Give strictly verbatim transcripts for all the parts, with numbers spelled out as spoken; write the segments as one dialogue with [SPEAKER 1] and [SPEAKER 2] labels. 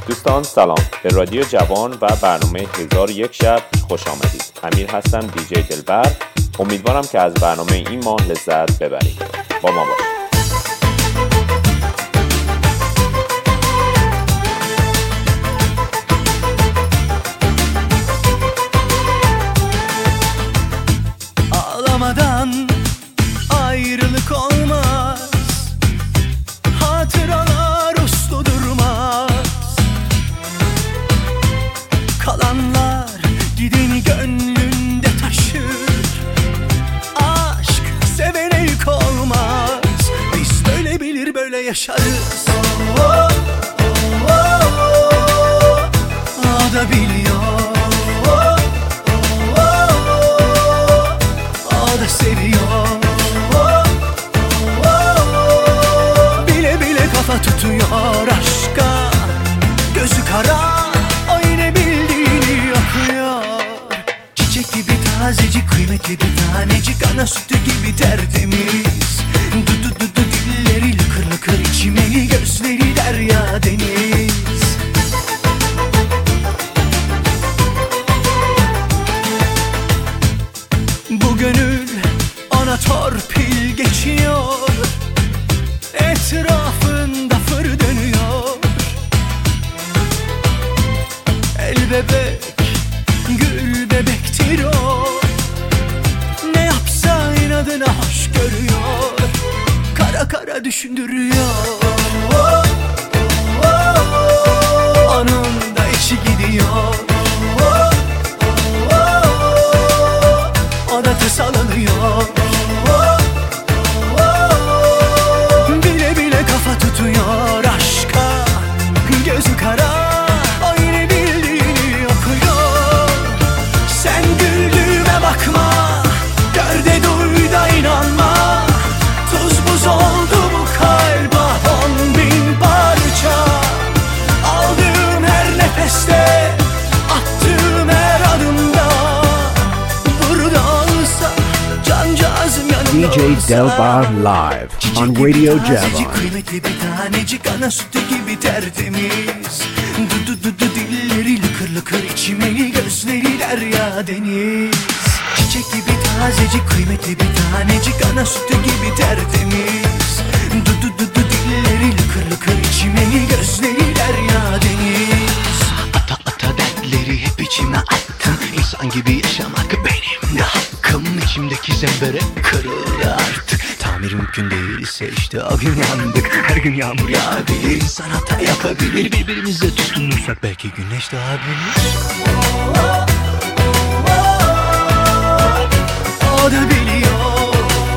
[SPEAKER 1] دوستان سلام، به رادیو جوان و برنامه هزار و یک شب خوش آمدید. امیر هستم، دیجی دلبر. امیدوارم که از برنامه این ماه لذت ببرید. با ما باشید.
[SPEAKER 2] Ağlamadan ayrılık olmaz, hatıralar uslu durmaz. Kalanlar gideni gönlünde taşır. Aşk sevene yük olmaz. Biz böyle bilir böyle yaşarız. Oh, oh, oh, oh. O da biliyor. Oh, oh, oh. O da seviyor. Oh, oh, oh. Bile bile kafa tutuyor aşka. Gözü kara, o yine bildiğini okuyor. Çiçek gibi tazecik, kıymetli bir tanecik, ana sütü gibi tertemiz. Du du du du dilleri lıkır lıkır içmeli, gözleri derya deniz. Bu gönül ona torpil geçiyor, etrafında fır dönüyor. El bebek, gül bebektir o. Ne yapsa inadına hoş görüyor. Kara kara düşündürüyor. Oh, oh, oh. Onun da içi gidiyor. Oh, oh, oh. O da tasalanıyor. Oh, oh. Bile bile kafa tutuyor aşka. Gözü kara, o yine bildiğini okuyor. Sen güldüğüme bakma, gör de duy da inanma. Tuz buz oldu bu kalba on bin parça. Aldığım her nefeste, attığım her adımda. Burada olsa cancağızım yanımda
[SPEAKER 3] D J
[SPEAKER 2] olsa.
[SPEAKER 3] Delbar live
[SPEAKER 2] Çiçek
[SPEAKER 3] on
[SPEAKER 2] gibi
[SPEAKER 3] Radio
[SPEAKER 2] tazecik,
[SPEAKER 3] Java.
[SPEAKER 2] kıymetli bir tanecik, ana sütü gibi tertemiz. Du du du du dilleri lıkır lıkır içmeli, gözleri derya deniz. Çiçek gibi tazecik, kıymetli bir tanecik, ana sütü gibi tertemiz. Du du du du dilleri lıkır lıkır içmeli, gözleri derya deniz. Ata ata dertleri hep içime attım. İnsan gibi yaşamak benim de hakkım. İçimdeki zembere kırıldı artık. Tamir mümkün değilse işte o gün yandık. Her gün yağmur yağabilir, insan hata yapabilir. Birbirimize tutunursak belki güneş doğabilir. O da biliyor.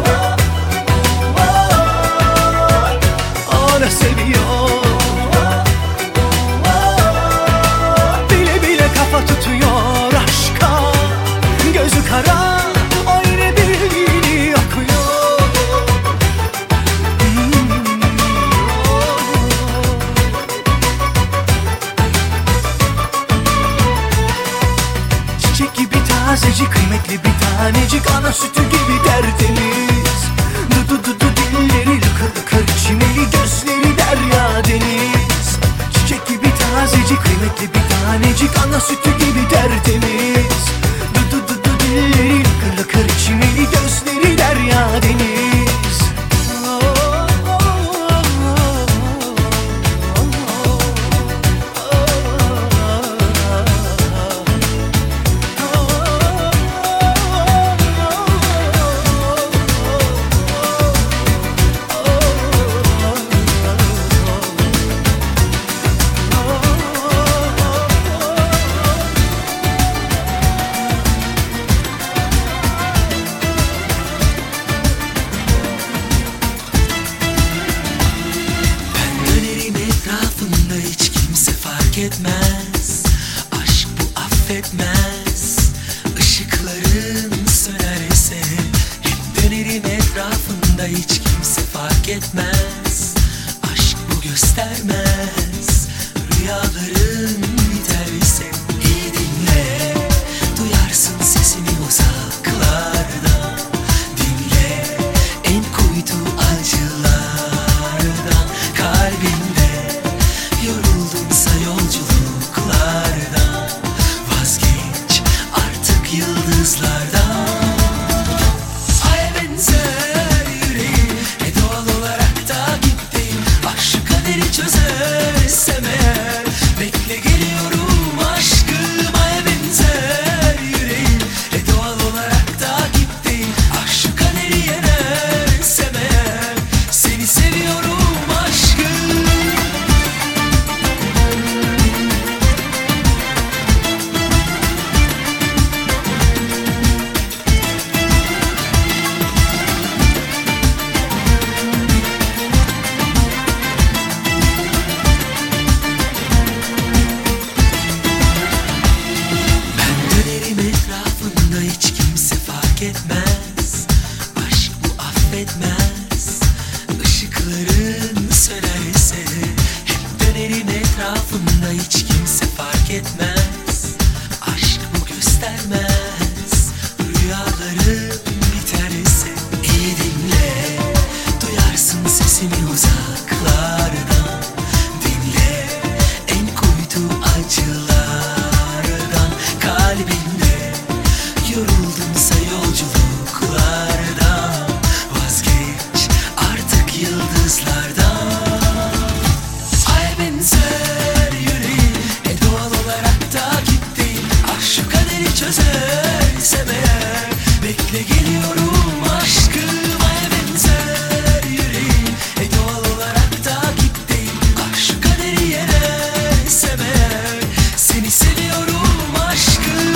[SPEAKER 2] O da seviyor. Bile bile kafa tutuyor aşka. Gözü kara, o yine bildiğini okuyor. Çiçek gibi tazecik, kıymetli bir tanecik, ana sütü gibi tertemiz. Du du du du dilleri lıkır lıkır içmeli, gözleri derya deniz. Çiçek gibi tazecik, kıymetli bir tanecik, ana sütü gibi tertemiz. Du du du du dilleri lıkır lıkır içmeli, gözleri derya deniz. Oh, oh, oh, etmez, aşk bu affetmez. Işıkların sönerse hep dönerim etrafında, hiç kimse fark etmez. Aşk bu göstermez, rüyaların biterse. İyi dinle, duyarsın sesini uzaklarda. Dinle en kuytu acılardan, kalbinde yoruldun Yoruldumsa yolculuklardan, vazgeç artık yıldızlardan. Aya benzer yüreğim, e doğal olarak da gitti. Ah şu kaderi çözersem eğer, bekle geliyorum aşkım. Aya benzer yüreğim, e doğal olarak da gitti. Ah şu kaderi yenersem eğer, seni seviyorum aşkım. Ben dönerim etrafında, hiç kimse fark etmez. Aşk bu affetmez. Işıkların sönerse hep dönerim etrafında, hiç kimse fark etmez. Aşk bu göstermez. Rüyalarım biterse iyi dinle, duyarsın sesimi uzaklardan. Dinle en kuytu acılardan kalbinde. Yoruldumsa yolculuklardan, vazgeç artık yıldızlardan. Aya benzer yüreğim, e doğal olarak da gitti. Ah şu kaderi çözersem eğer, bekle geliyorum aşkım. Aya benzer yüreğim, e doğal olarak da gitti. Ah şu kaderi yenersem eğer, seni seviyorum aşkım.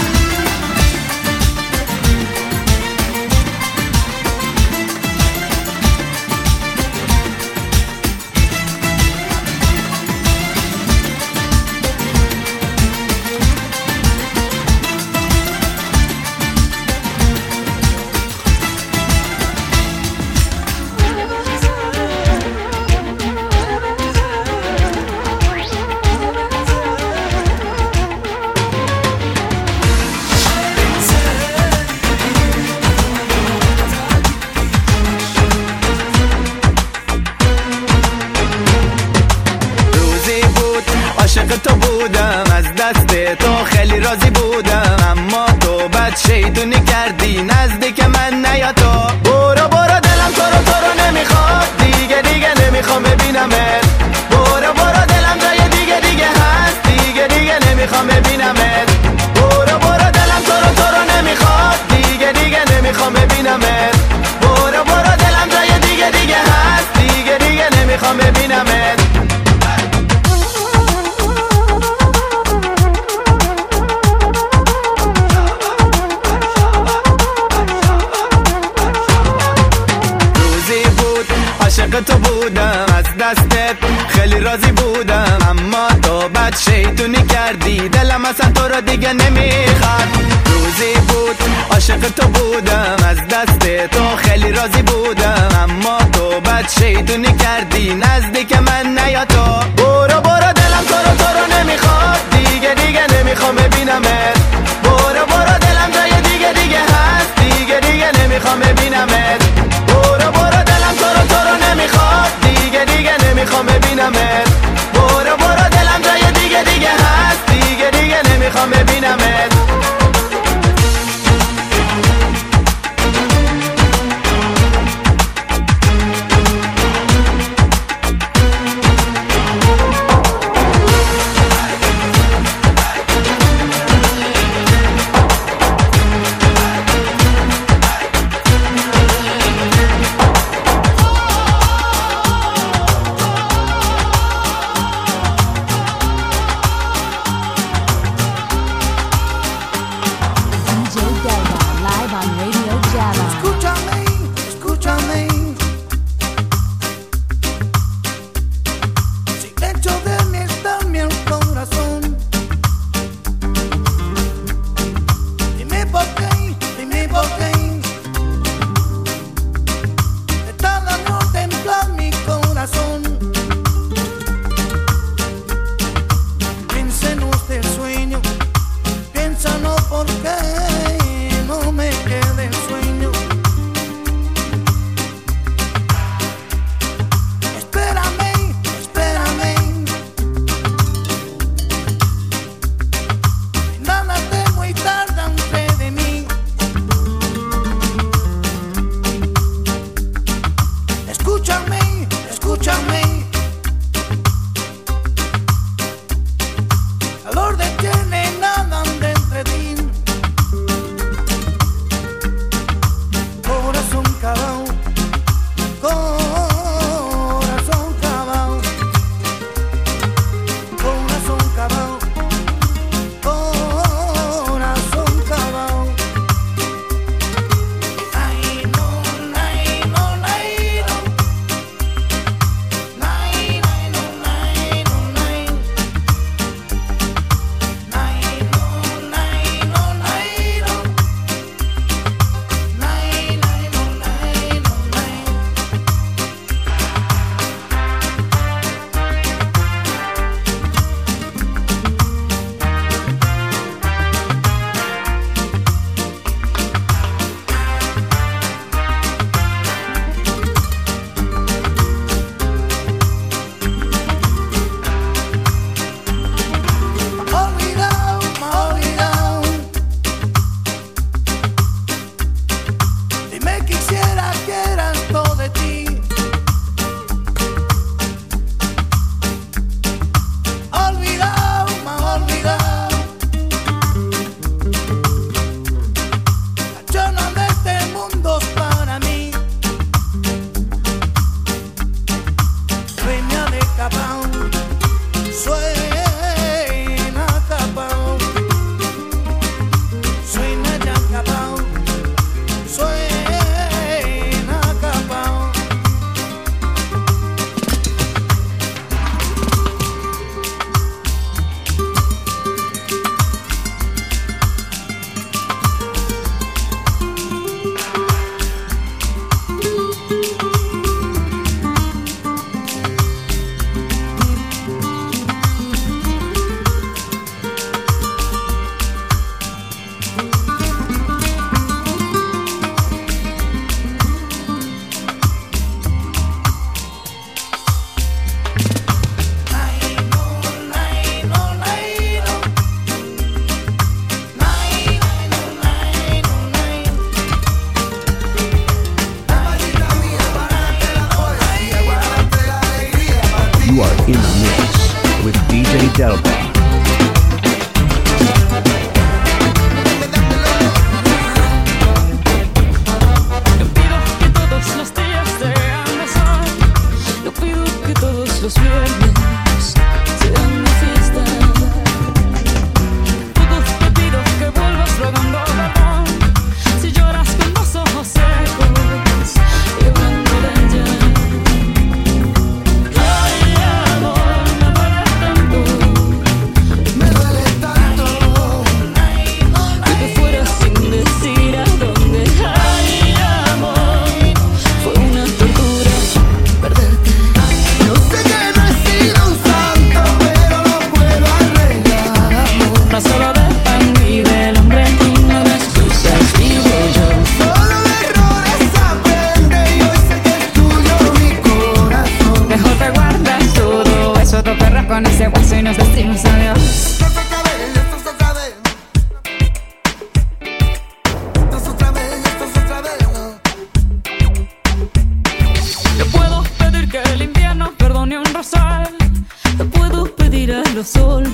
[SPEAKER 3] روزی بود عاشق تو بودم، از دست تو خیلی راضی بودم، اما تو بد شیطونی کردی، نزدیک من نیا تو. برو برو دلم تو رو تو رو نمیخواد، دیگه دیگه نمیخوام ببینمت. برو برو دلم جای دیگه دیگه هست، دیگه دیگه نمیخوام ببینمت. برو برو دلم تو رو تو رو نمیخواد، دیگه دیگه نمیخوام ببینمت. برو برو دلم جای دیگه دیگه هست، دیگه دیگه نمیخوام ببینمت. روزی بود عاشق تو بودم، از دستت خیلی راضی بودم، اما تو بد شیطونی کردی، دلم اصلا تو رو دیگه نمیخواد. روزی بود عاشق تو بودم، از دست تو خیلی راضی بودم، اما تو بد شیطونی کردی، نزدیک من نیا تو. برو برو دلم تو رو تو رو نمیخواد، دیگه دیگه نمیخوام ببینمت. برو برو دلم جای دیگه دیگه هست، دیگه دیگه نمیخوام ببینمت. برو برو دلم تو رو تو رو نمیخواد، دیگه دیگه نمیخوام ببینمت. برو برو دلم جای دیگه دیگه هست، دیگه دیگه نمیخوام ببینمت.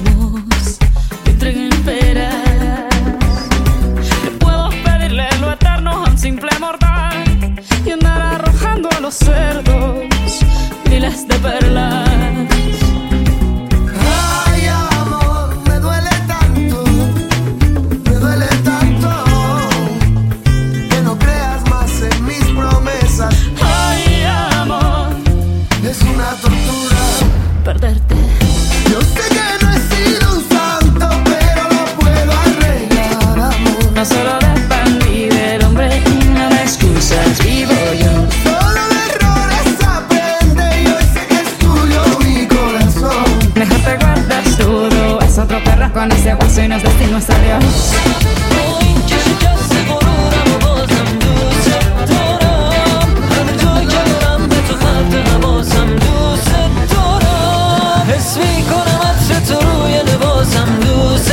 [SPEAKER 4] voz te entrega impera. Que puedo pedirle lo eterno a un simple mortal y andar arrojando a los cerdos miles de perlas. Perderte.
[SPEAKER 2] Yo sé que no he sido un santo, pero lo puedo arreglar, amor.
[SPEAKER 4] No solo dependí del hombre y no me excusas, vivo yo.
[SPEAKER 2] Solo de errores aprende y hoy sé que es tuyo mi corazón.
[SPEAKER 4] Mejor te guardas todo, es otro perro con ese hueso y no es destino, es adiós.
[SPEAKER 5] حس میکنم عطر تو روی لباسم دوست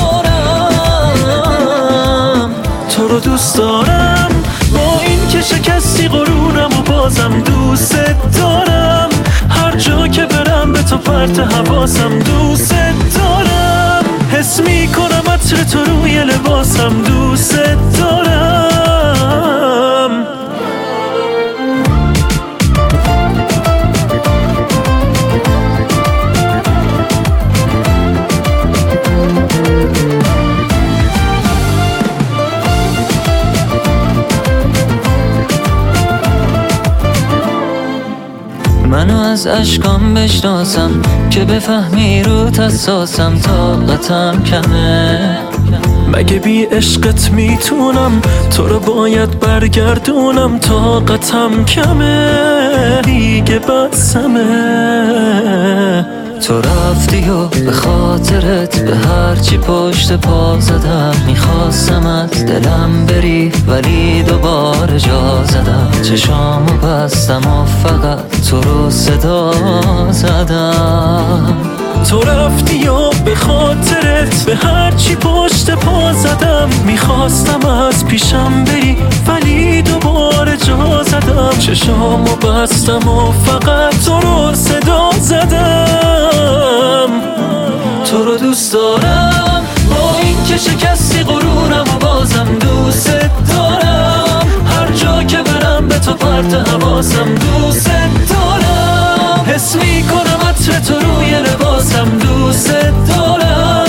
[SPEAKER 5] دارم تو رو دوست دارم با این که شکستی غرورم و بازم دوست دارم هر جا که برم به تو پرت حواسم دوست دارم حس میکنم عطر تو روی لباسم دوست دارم منو از اشکام بشناسم که بفهمی رو حساسم طاقتم کمه مگه بی عشقت میتونم تو رو باید برگردونم طاقتم کمه دیگه بسمه تو رفتی و به خاطرت به هرچی پشت پا زدم میخواستم از دلم بری ولی دوباره جا زدم چشامو بستم و فقط تو رو صدا زدم تو رفتی و به خاطرت به هرچی پشت پا زدم میخواستم از پیشم بری ولی دوباره جا زدم چشامو بستم و فقط تو رو صدا زدم تو رو دوست دارم با این که شکستی غرورم و بازم دوست دارم هر جا که برم به تو پرت حواسم دوست دارم حس میکنم عطر تو روی لباسم دوست دارم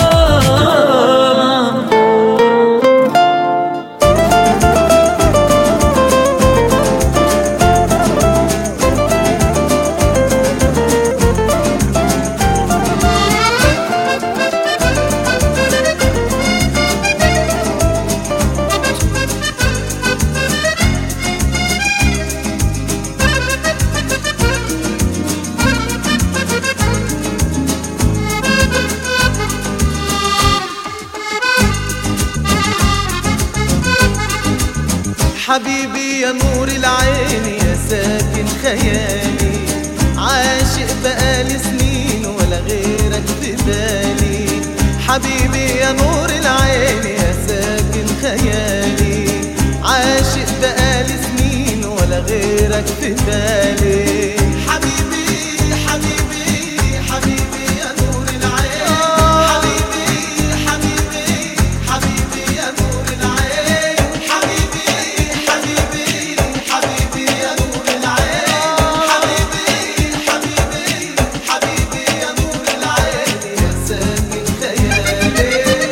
[SPEAKER 3] حبيبي يا نور العين يا ساكن خيالي عاشق بقالي سنين ولا غيرك في بالي حبيبي يا نور العين يا ساكن خيالي عاشق بقالي سنين ولا غيرك في بالي حبيبي حبيبي حبيبي يا نور العين حبيبي حبيبي حبيبي يا نور العين حبيبي حبيبي حبيبي يا نور العين حبيبي حبيبي حبيبي يا نور العين يا ساكن خيالي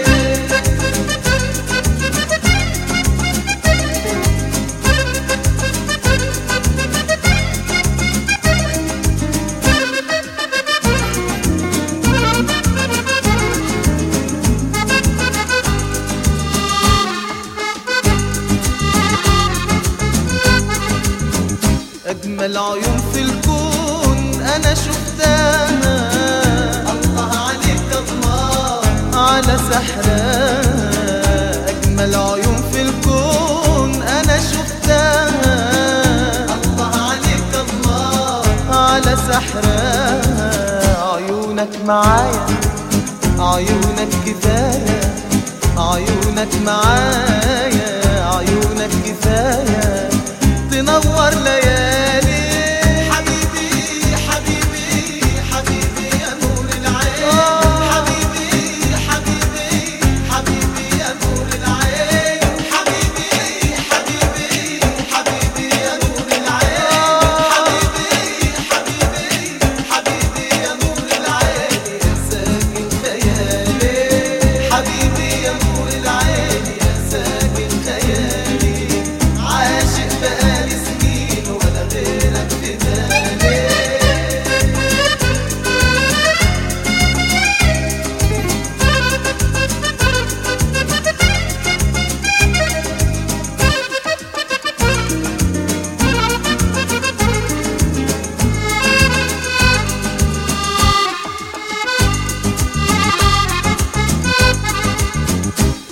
[SPEAKER 3] أجمل عيون في الكون أنا شفتها الله عليك الله على سحرها أجمل عيون في الكون أنا شفتها الله عليك الله على سحرها عيونك معايا عيونك كفاية عيونك معايا عيونك كفاية تنور ليالي حبيبي حبيبي حبيبي يا نور العين حبيبي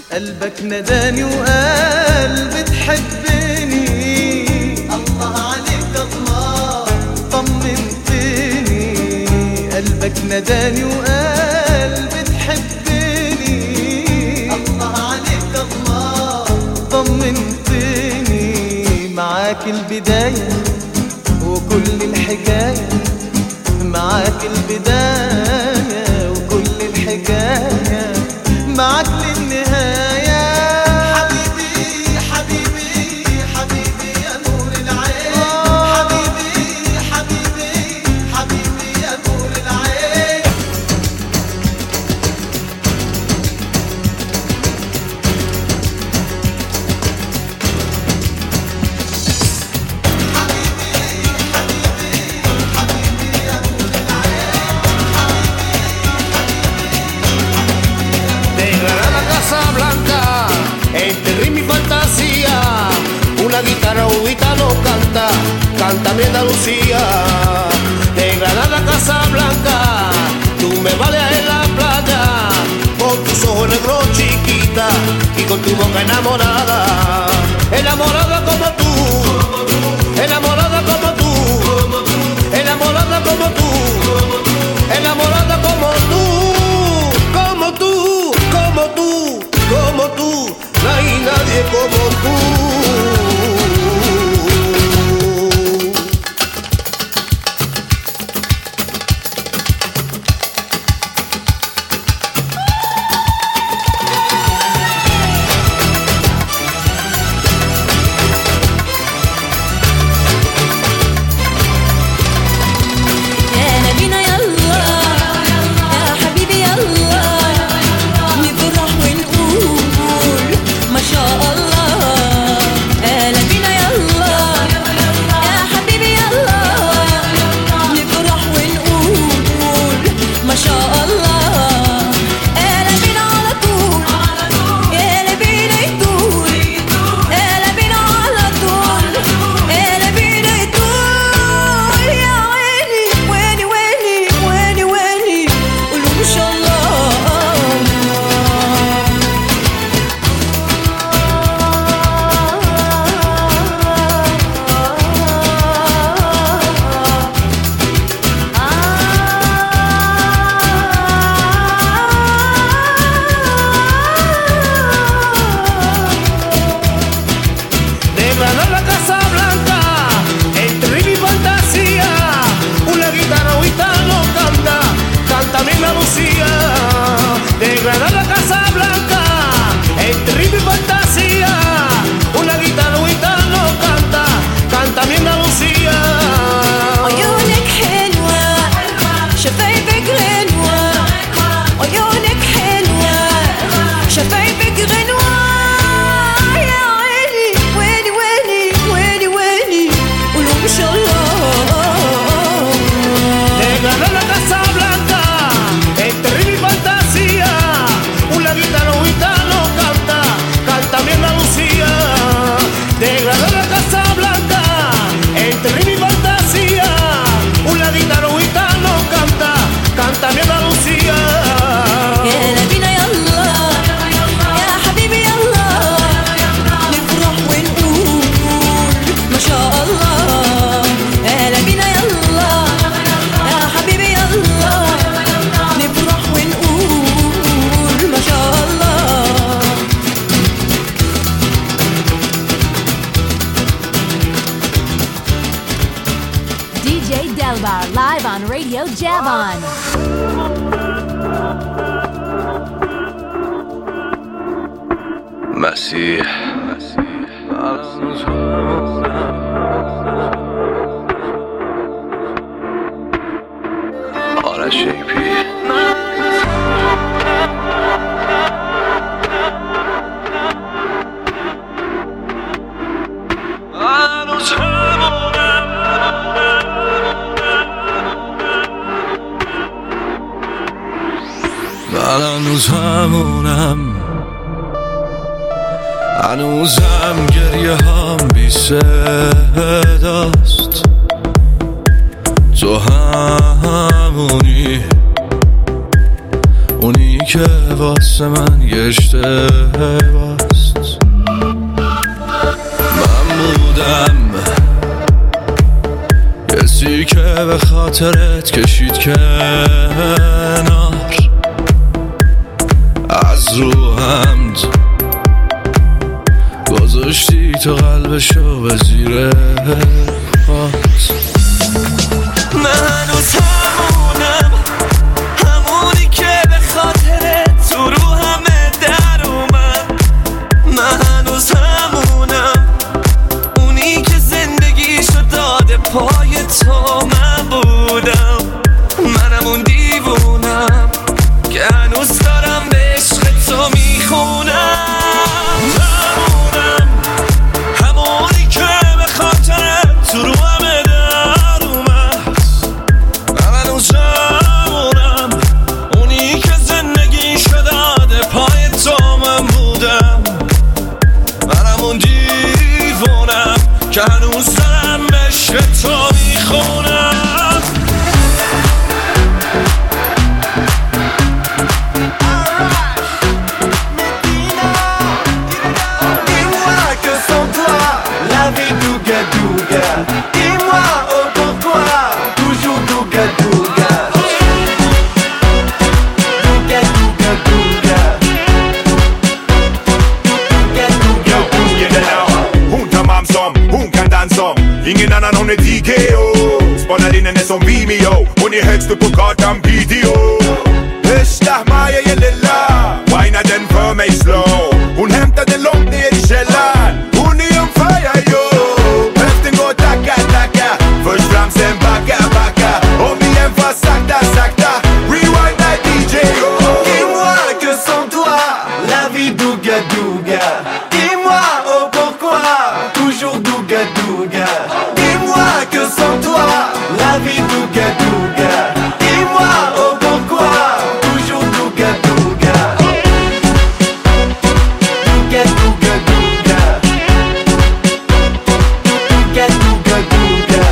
[SPEAKER 3] قلبك نداني وقال بتحبني، الله عليك الله طمنتني. قلبك نداني وقال بتحبني، الله عليك الله طمنتني. معاك البداية وكل الحكاية، معاك البداية وكل الحكاية، معاك للنهاية. حبيبي حبيبي حبيبي يا نور العين، حبيبي حبيبي حبيبي يا نور العين.
[SPEAKER 6] Una guitarra gitano canta, canta mi Andalucía. De Granada a Casablanca, tú me vales en la playa, con tus ojos negros chiquita y con tu boca enamorada. Enamorada como tú, enamorada como tú, enamorada como tú, enamorada como tú, como tú, como tú, como tú. No hay nadie como tú.
[SPEAKER 7] مسيح آرش شیپی
[SPEAKER 5] من هنوز همونم، هنوزم گریه هم بی صداست. تو همونی، اونی که واسه من یه اشتباست. من بودم کسی که به خاطرت کشید کنار، از رو حمد گذاشتی تو قلبشو به زیر پات. من هنوز همونم، همونی که به خاطرت تو رو همه در اومد. من هنوز همونم، اونی که زندگیشو داده پای تو. من بودم، منم اون دیوونم که هنوز دارم به عشق تو میخونم. همونم، همونی که به خاطرت تو رو همه در اومد. من هنوز همونم، اونی که زندگیشو داده پای تو. من بودم، منم اون دیوونم که هنوز دارم به عشق تو میخونم.
[SPEAKER 8] Ingen annan hon är D J och spanar in henne som Vimeo. Hon är högst upp på kartan video. Värsta Maja är lilla, whina den för mig slow. Hon hämtade långt ner i källaren. Hon är on fire yo. Höften går tacka tacka, först fram sen backa backa. Om igen fast sakta sakta, rewind that D J yo.
[SPEAKER 3] Dis-moi que sans toi, la vie douga douga. Dis-moi oh pourquoi, toujours douga douga. Dis-moi que sans toi, la vie douga douga. Dis-moi oh pourquoi, toujours douga douga. Douga douga douga. Douga douga douga.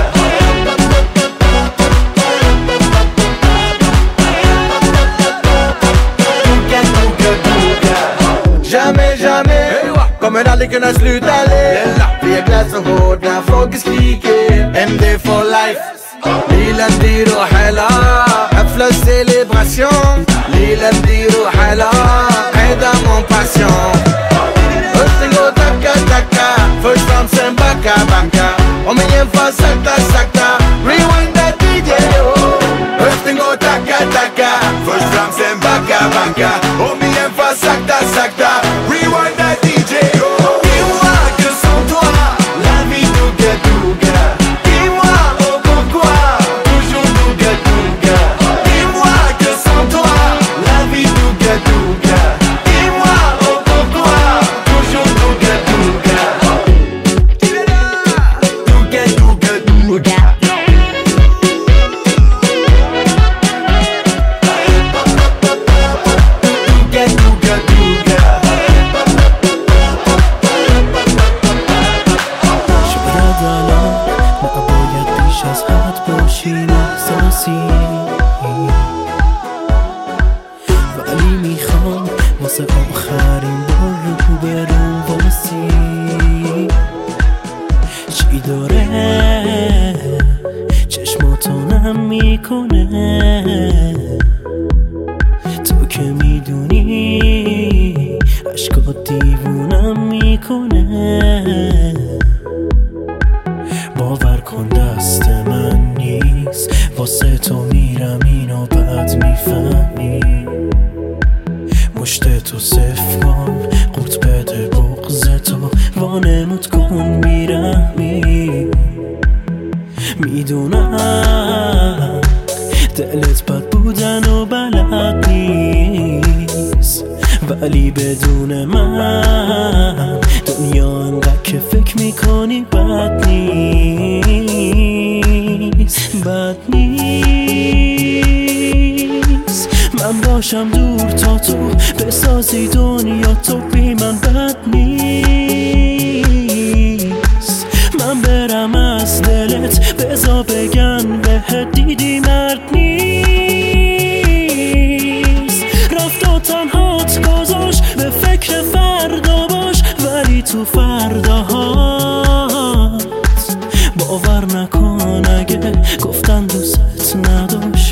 [SPEAKER 3] Douga douga douga. Jamais, jamais kommer aldrig kunna sluta le. Vi är glad så hårt när folk skriker M D for life. ليلة نديرو حلا حفلة سيليبراسيون. ليلة نديرو حلا عيدة مون باسيون. Östingo taka taka, först fram sen backa backa. Om igen fast sakta sakta, rewind that D J oh.
[SPEAKER 8] Östingo taka taka, först fram sen backa backa. Om igen fast sakta sakta, rewind that D J oh.
[SPEAKER 3] Dis-moi que sans toi, la vie douga douga. Dis-moi oh pourquoi, toujours douga douga. Dis-moi que sans toi, la vie douga douga. Dis-moi oh pourquoi, toujours douga douga. Douga douga douga. Douga douga douga.
[SPEAKER 5] شاید الان نباید بیش از حد باشیم احساسی، ولی میخوام واسه آخرین بار رو برون باسی. چی داره چشماتو نم میکنه، تو که میدونی عشقات دیوونم میکنه. باور کن دست من نیست، واسه تو میرم اینو بعد میفهمی. مشت تو صف کن، قورت بده بغض تو، وانمود کن بیرحمی. میدونم دلت بد بودن و بلد نیست، ولی بدون من دنیا انقدر که فکر میکنی بد نیست. بد نیست من باشم دور تا تو بسازی دنیا تو بی من. بد نیست من برم از دلت، بذار بگن بهت دیدی مرد نیست. رفت و تنهات گذاشت. به فکر فردا باش ولی تو فرداهات باور نکن اگه گفتن دوست نداشت.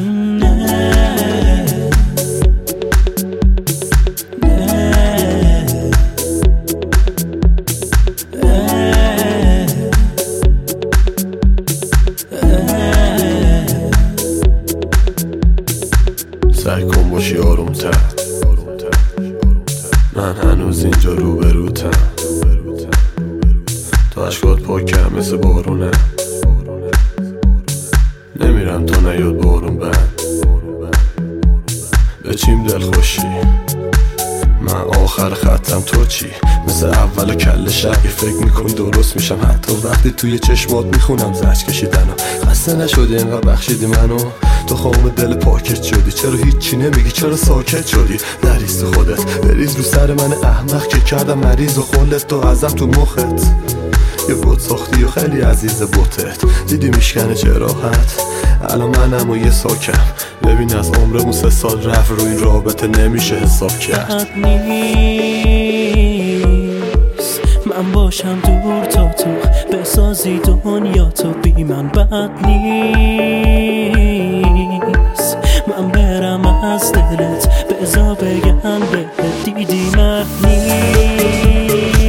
[SPEAKER 9] سعی کن باشی آرومتر، من هنوز اینجا روبروتم. تا اشکات پاکم مثل بارونه، نمیرم تا نیاد بارون بند. به چیم دل خوشی من آخر خطم تو چی؟ مثل اول کل شقی فکر میکنی درست میشم، حتی وقتی توی چشمات میخونم زج کشیدنو. خسته نشدی اینقدر بخشیدی منو، تو خام دل پاکت شدی. چرا هیچی نمیگی؟ چرا ساکت شدی؟ نریز تو خودت، بریز رو سر من احمق که کردم مریض و خلت تو ازم تو مخت. یه بوت ساختی و خیلی عزیز بوتت، دیدی میشکنه چه راحت. الان منم و یه ساکم، ببین از عمرمون سه سال رفت رو این رابطه نمیشه حساب کرد.
[SPEAKER 5] نیست من باشم دور تا تو بسازی دنیا تو بی من. بد نیست من برم از دلت بزا بگم بهت دیدی من نیست.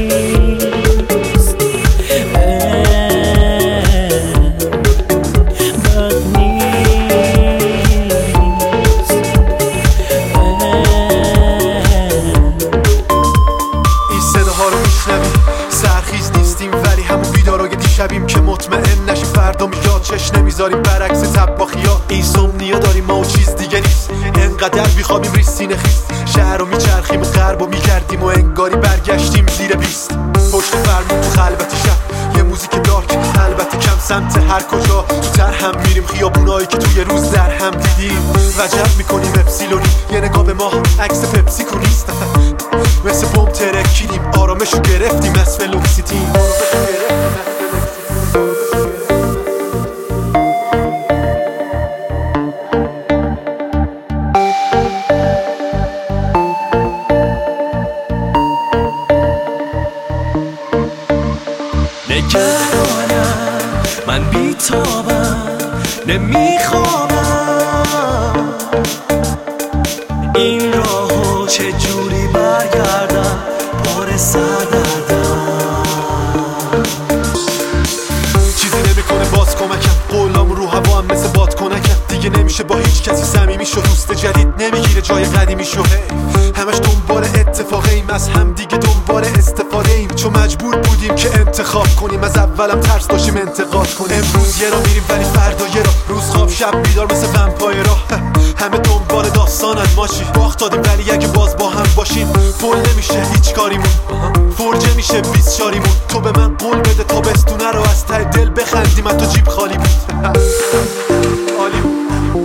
[SPEAKER 10] شبیم که مطمئن نشیم فردا میاد چش نمیذاریم برعکس طباخیا. این سومنیا داریم ما و چیز دیگه نیست، انقدر بیخوابیم ریز سینه خیست. شهر رو میچرخیم و غرب و میگردیم و انگاری برگشتیم زیر بیست. پشت فرمون تو خلوت شب یه موزیک دارک، البته کم سمت هر کجا. تو تر هم میریم خیابونایی که توی روز در هم دیدیم. وجب میکنیم اپسیلونی، یه نگاه به ما عکس پپسی کو نیست. مثل بوم ترکیدیم آرامشو گرفتیم از فلوکسیتیم.
[SPEAKER 5] نگرانم من بیتابم نمیخوابم، این راهو چجوری برگردم پر سردردم.
[SPEAKER 10] چیزی نمیکنه باز کمکم، قولام رو هوا هم مثل باد کنکم. دیگه نمیشه با هیچ کسی صمیمی شو، دوست جدید نمیگیره جای قدیمی شو. همش دنبال اتفاقه ایم، از هم دیگه دنبال استفاده ایم. چون مجبور بودیم که انتخاب کنیم، از اولم ترس داشتیم انتقاد کنیم. امروز یه را میریم ولی فردا یه را، روز خواب شب بیدار مثل ومپایرا. همه دنبال داستانن ما چی باخت دادیم، ولی اگه باز با هم باشیم فول نمیشه هیچ کاریمون، فرجه میشه بیست شاریمون. تو به من قول بده تابستونه رو از ته دل بخندیم، از تو جیب خالی بود. عالی بود.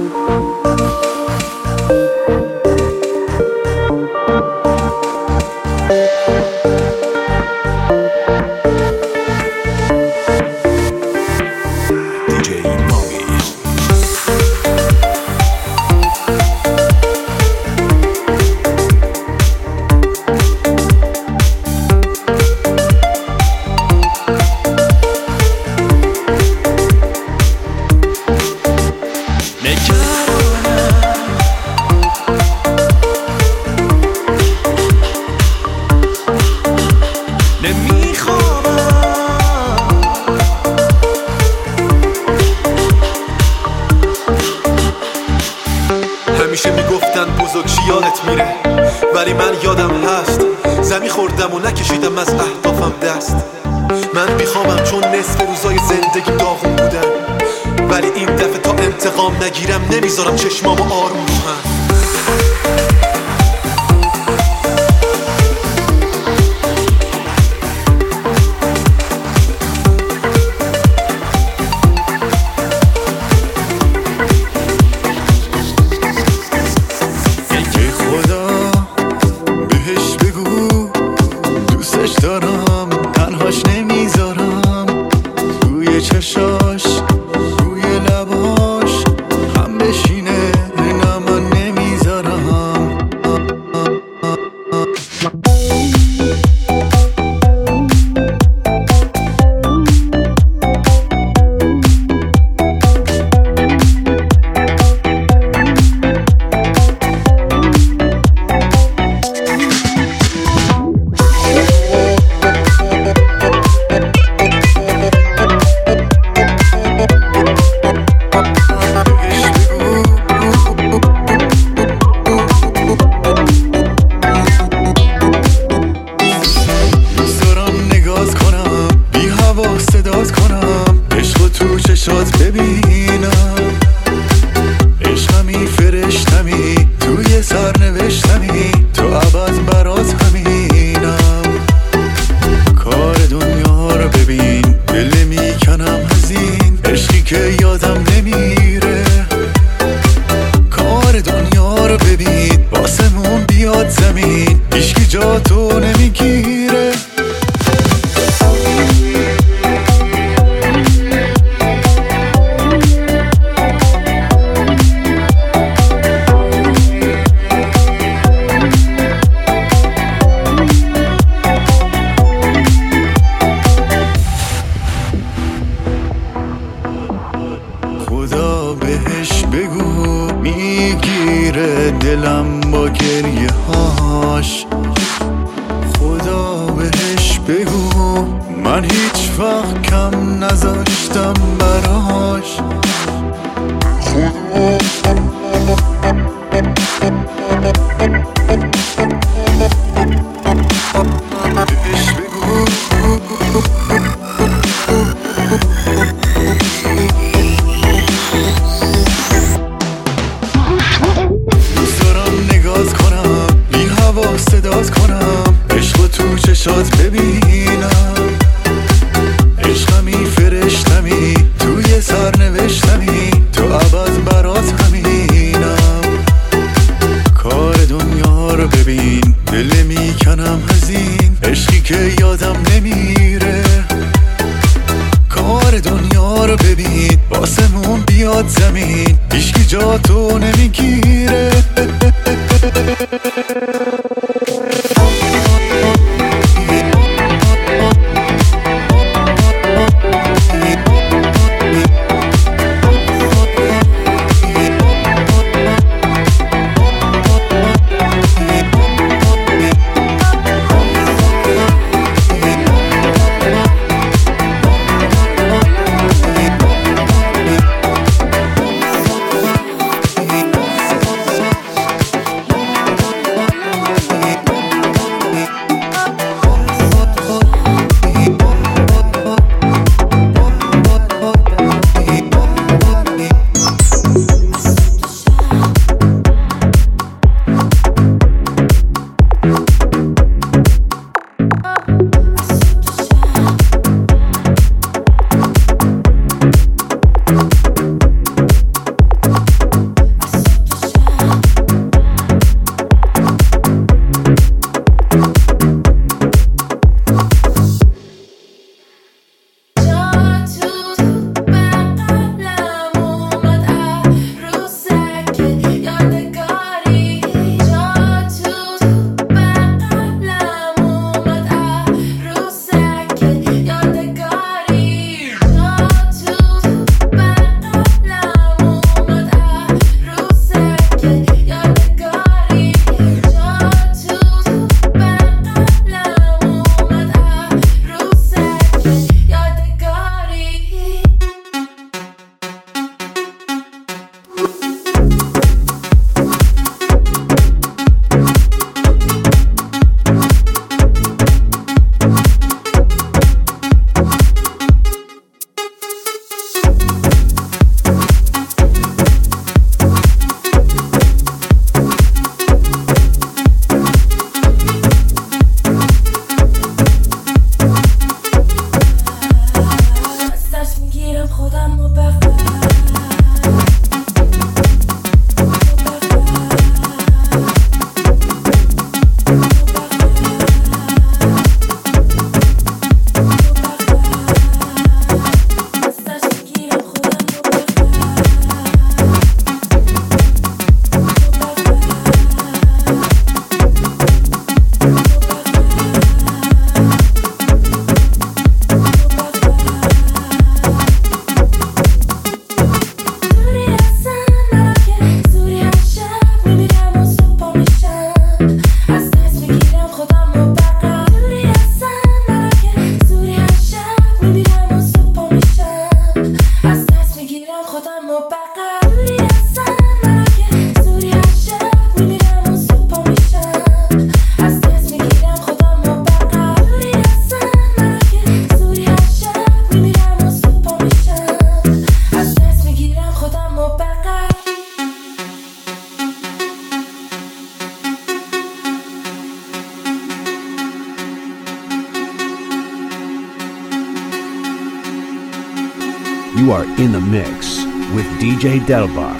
[SPEAKER 10] همیشه میگفتن بزرگ یادت میره، ولی من یادم هست زمین خوردم و نکشیدم از اهدافم دست. من میخوامم چون نصف روزای زندگی داغون بودن، ولی این دفعه تا انتقام نگیرم نمیذارم چشمامو آروم رو هم.
[SPEAKER 2] چشاش روی لباش هم بشینه نه من جا تو نمیگیره. خدا بهش بگو میگیره دلم با گریه هاش. خدا بهش بگو من هیچ وقت کم نذاشتم براش. بهش بگو صدات کنم، عشق تو چشات ببینم، عشقمی فرشتمی توی سر نوشتمی، تو عبد برات همینم. کار دنیا رو ببین دل میکنم هزین، عشقی که یادم نمیره. کار دنیا رو ببین واسمون بیاد زمین، هیچکی جا تو نمیگیره.
[SPEAKER 11] You are in the mix with D J Delbar.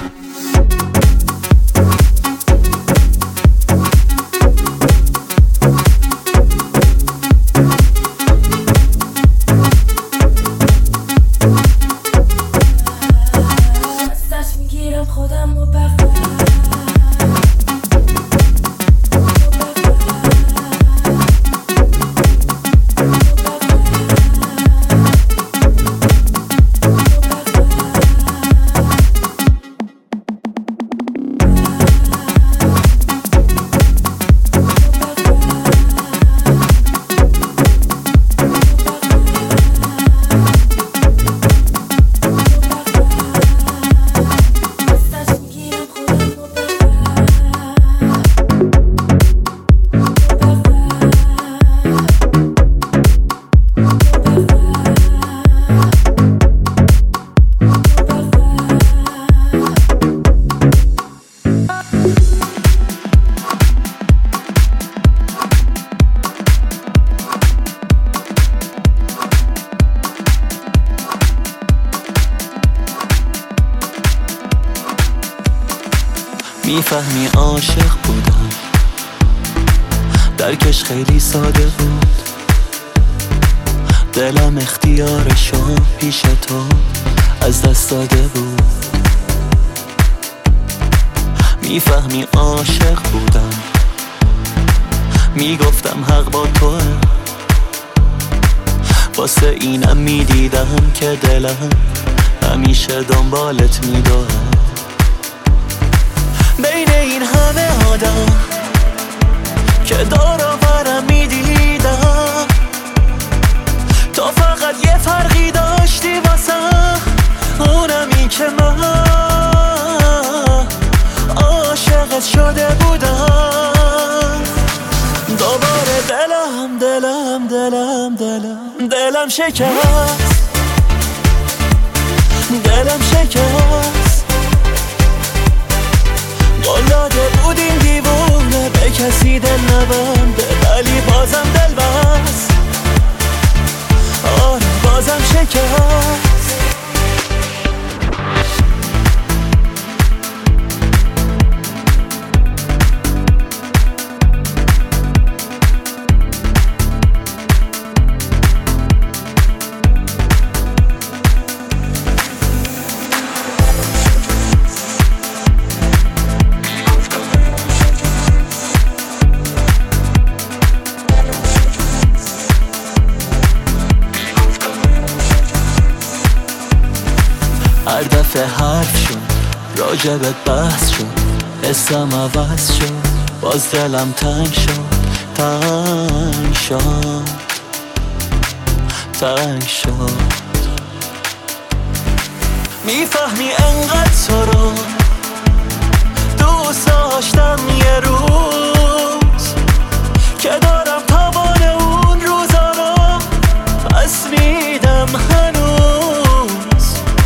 [SPEAKER 12] میفهمی عاشق بودم، درکش خیلی ساده بود، دلم اختیارشو پیش تو از دست داده بود. میفهمی عاشق بودم، میگفتم حق با توه، واسه اینم میدیدم که دلم همیشه دنبالت میدوه. بین این همه آدم که دارا برم میدیدم، تو فقط یه فرقی داشتی واسم، اونم این که من عاشقت شده بودم. دوباره دلم دلم دلم دلم دلم شکست، دلم شکست. قول داده بودیم دیوونه به کسی دل نبنده، ولی بازم دل بست، آره بازم شکست. هر دفعه حرف شد راجبت بحث شد، اسم عوض شد، باز دلم تنگ شد، تنگ شد، تنگ شد. میفهمی انقدر تو رو دوست داشتم یه روز، که دارم توان اون روزا رو پس میدم هنوز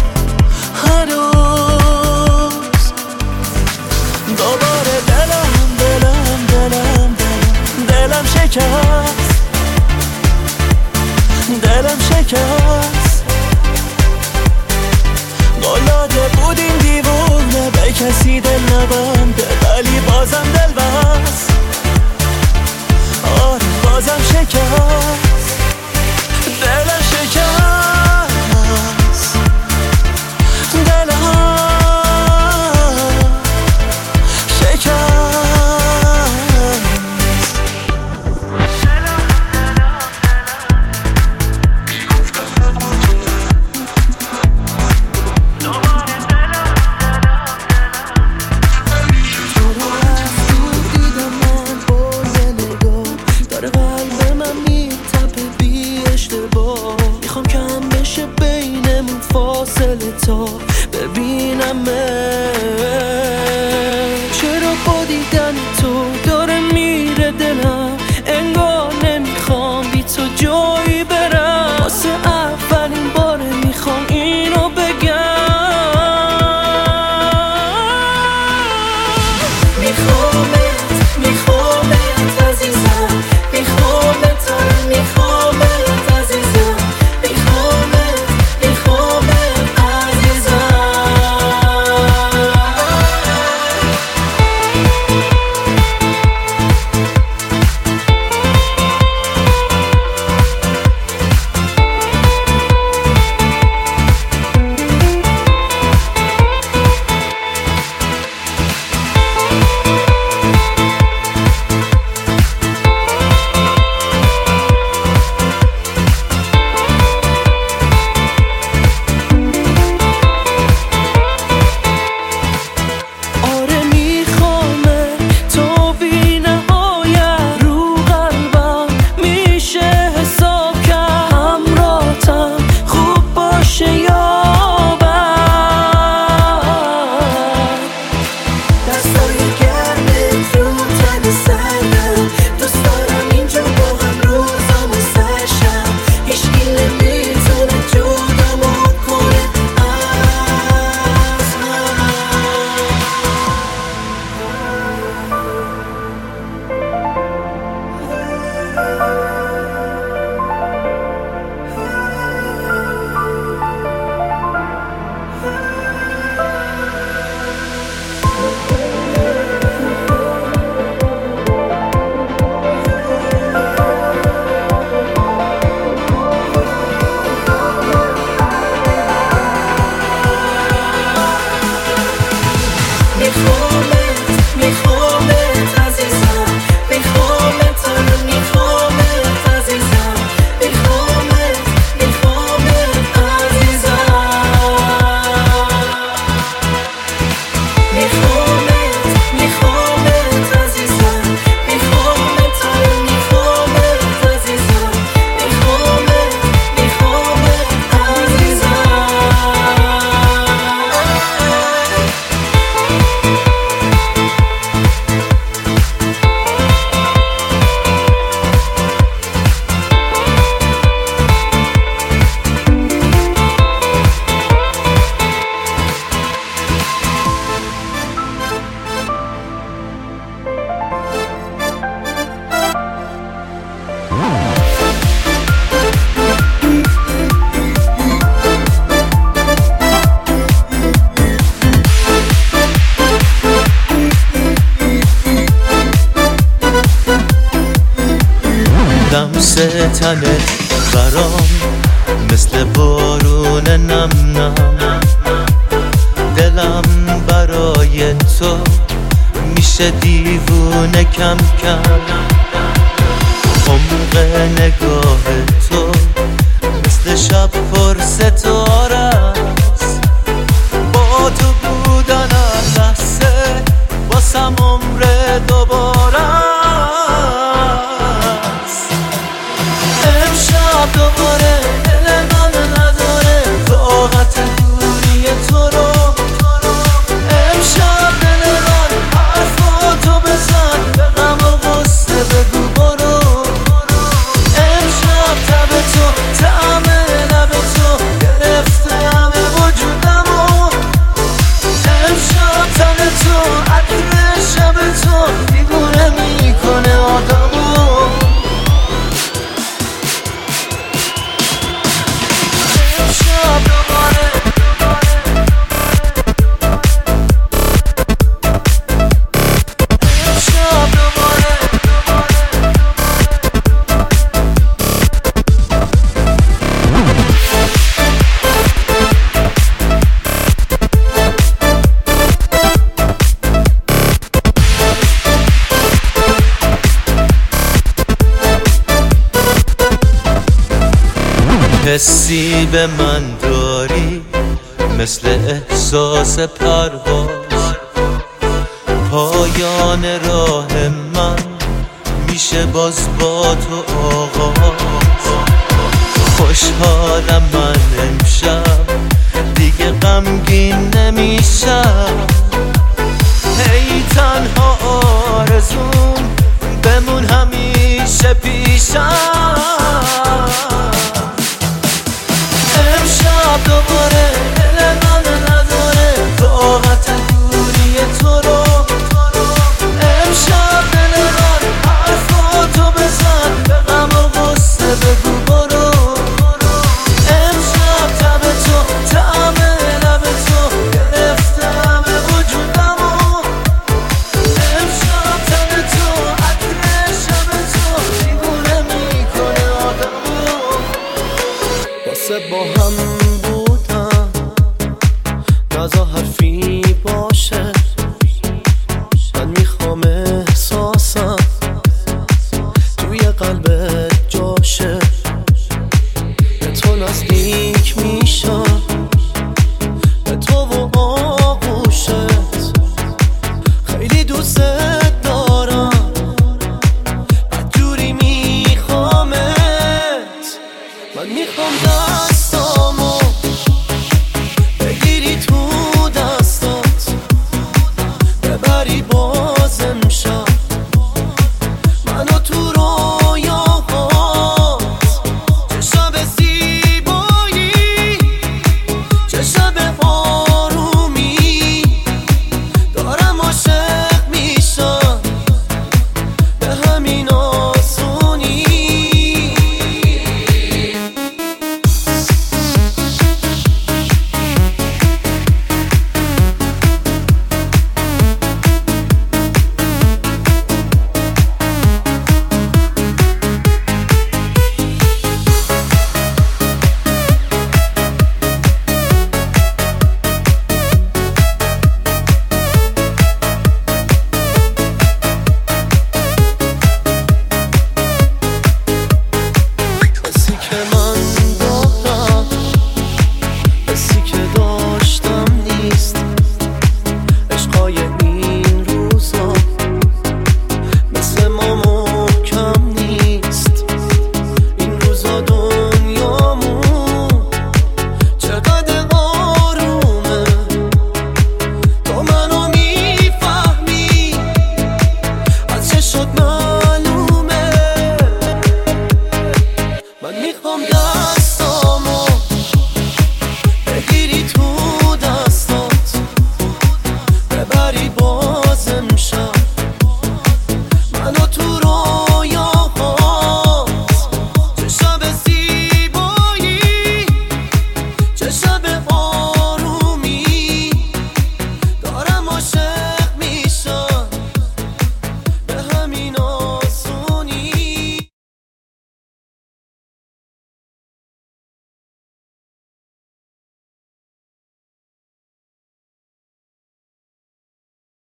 [SPEAKER 12] هنوز. دوباره دلم دلم دلم دلم دلم شکست، دلم شکست. قول داده بودیم دیوونه به کسی دل نبنده، ولی بازم دل بست، آره بازم شکست، دلم شکست، دلم شکست.
[SPEAKER 2] تو رو از
[SPEAKER 12] لمس تنت برام مثل بارون نم نم، دلم برای تو میشه دیوونه کم کم. عمق نگاه تو مثل شب پر ستاره است، با تو بودن لحظه واسم عمر دوباره است. امشب دوباره دل من نداره طاقت دوری تو رو، امشب دل من حرفاتو بزن به غم و غصه بگو برو. امشب تب تو طعم لب تو گرفته همه وجودمو، امشب تن تو عطر شب تو دیوونه میکنه آدمو. امشب دوباره امشب دوباره حسی به من داری مثل احساس پرواز، پایان راه من میشه باز با تو آغاز. خوشحالم من امشب دیگه غمگین نمیشم، هی تنها آرزوم بمون همیشه پیشم.